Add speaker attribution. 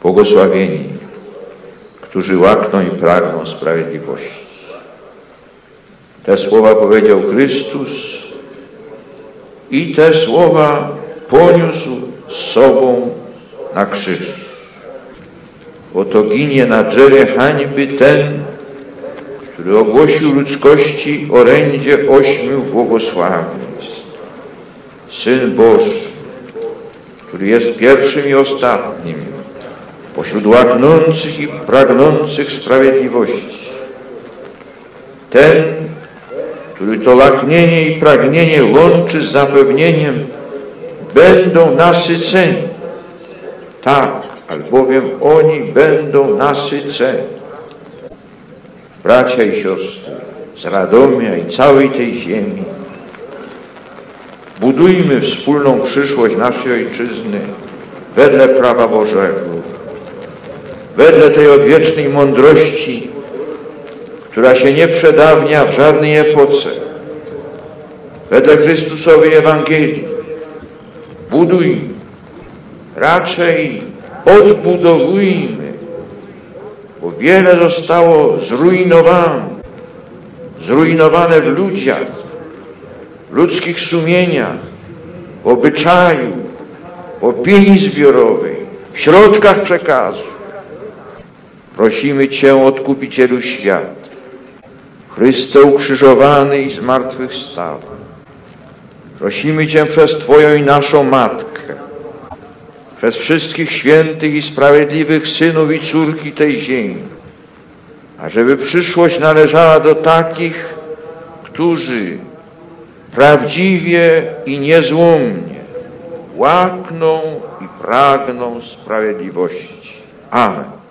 Speaker 1: Błogosławieni, którzy łakną i pragną sprawiedliwości. Te słowa powiedział Chrystus i te słowa poniósł z sobą na krzyż. Oto ginie na drzewie hańby ten, który ogłosił ludzkości orędzie 8 błogosławieństw. Syn Boży, który jest pierwszym i ostatnim pośród łaknących i pragnących sprawiedliwości. Ten, który to łaknienie i pragnienie łączy z zapewnieniem, będą nasyceni. Tak, albowiem oni będą nasyceni. Bracia i siostry, z Radomia i całej tej ziemi, budujmy wspólną przyszłość naszej ojczyzny wedle prawa Bożego, wedle tej odwiecznej mądrości, która się nie przedawnia w żadnej epoce, wedle Chrystusowej Ewangelii. Budujmy, raczej odbudowujmy, bo wiele zostało zrujnowane w ludziach, w ludzkich sumieniach, w obyczaju, w opinii zbiorowej, w środkach przekazu. Prosimy Cię, Odkupicielu świata, Chryste ukrzyżowany i zmartwychwstały. Prosimy Cię przez Twoją i naszą Matkę, przez wszystkich świętych i sprawiedliwych synów i córki tej ziemi, ażeby przyszłość należała do takich, którzy prawdziwie i niezłomnie łakną i pragną sprawiedliwości. Amen.